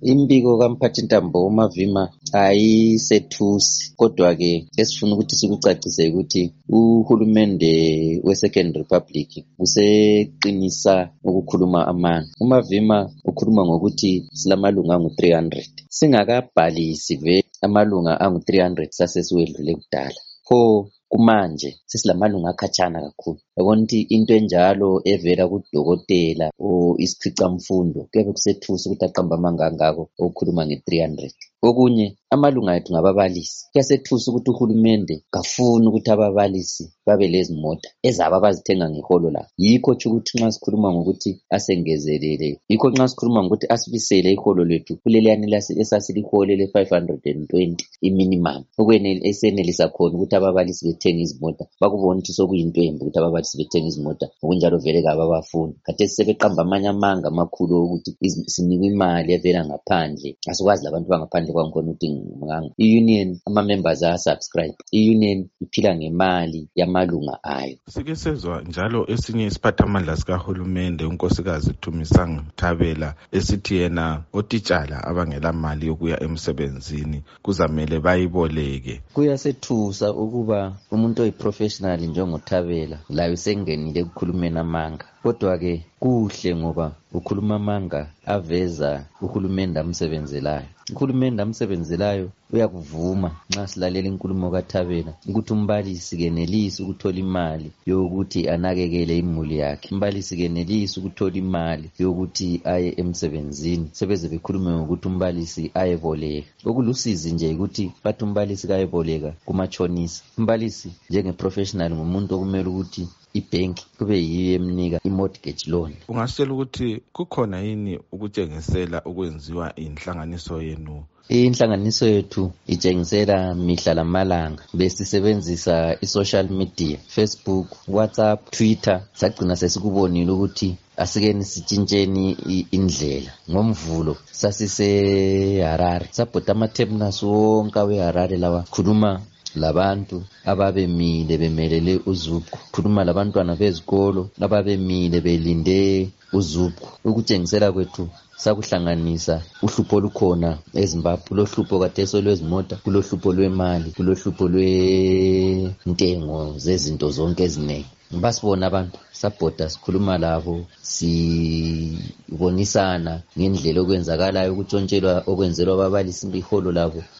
Imbiko kaMphathintambo uMavima ayisethusi, kodwa-ke esifuna ukuthi sikucacise ukuthi uhulumende we-Second Republic useqinisa ukukhuluma amanga. uMavima ukhuluma ngokuthi silamalunga angu-300. Singakabhalisi amalunga angu-300 sasesiwedlule kudala. Pho kumanje sesilamalunga akhatshana kakhulu. Yabona ukuthi into enjalo evela kudokotela o isikhicamfundo kuyabe kusethusa ukuthi aqamba amanga angako okukhuluma nge-300. Okunye amalunga ethu ngababalisi. Kuyasethusa ukuthi uhulumende kafuni ukuthi ababalisi babe lezi mota ezabo abazithenga ngeholo labo. Yikho nje ukuthi nxa sikhuluma ngokuthi asengezelele, yikho nxa sikhuluma ngokuthi asibisele iholo lethu kuleliyani esasilihole le-520 iminimum, esenelisa khona ukuthi ababalisi bethenga izimota. Bakubona ukuthi sokuyinto embi ukuthi ababalisi bethenga izimota, ngokunjalo vele kababafuni. Khathesi sebeqamba amanye amanga amakhulu ukuthi sinikwe imali evela ngaphandle. Asikwazi labantu bangaphandle kwangikhona ukuthi nginganga. I-union ama-members ayasubscribe. I-union iphila ngemali yamalunga ayo. Sike sezwa njalo esinye isiphathamandla sikahulumende unkosikazi Thumisang Thabela esithi yena otitshala abangela mali yokuya emsebenzini kuzamele bayiboleke. Kuyasethusa ukuba umuntu oyiprofessional njengoThabela layo sengenile ekukhulumeni amanga. Kodwa-ke kuhle ngoba ukhuluma amanga aveza uhulumende amsebenzelayo. Uhulumende amsebenzelayo uyakuvuma nxa silalela inkulumo kaThabela ukuthi umbalisi kenelisi ukuthola imali yokuthi anakekele imuli yakhe. Umbalisi kenelisi ukuthola imali yokuthi aye emsebenzini. Sebeze bekhulume ngokuthi umbalisi ayeboleka. Okulusizi nje ukuthi bathi umbalisi kayeboleka kumatshonisa. Umbalisi njenge-professional ngumuntu okumele ukuthi ibhenki kube yiyo emnika i-mortgage loan. Ungasitshela ukuthi kukhona yini ukutshengisela ukwenziwa inhlanganiso yenu? Inhlanganiso yethu itshengisela mihla lamalanga besisebenzisa i-social media, Facebook, WhatsApp, Twitter. Sagcina sesikubonile ukuthi asikeni sitshintsheni indlela. Ngomvulo sasise-Harare, sabhoda ama-terminals wonke awe-Harare lawa, khuluma labantu ababemile bemelele uZupco, khuluma labantwana bezikolo ababemile belinde uZupco. Ukutshengisela kwethu sakuhlanganisa uhlupho olukhona eZimbabwe, kulohlupho kateso lwezimota, kulohlupho lwemali, kulohlupho lwentengo zezinto zonke ezinengi. Basibona abantu, sabhoda sikhuluma labo, sibonisana ngendlela okwenzakalayo, ukutshontshelwa okwenzelwa ababalisi iholo labo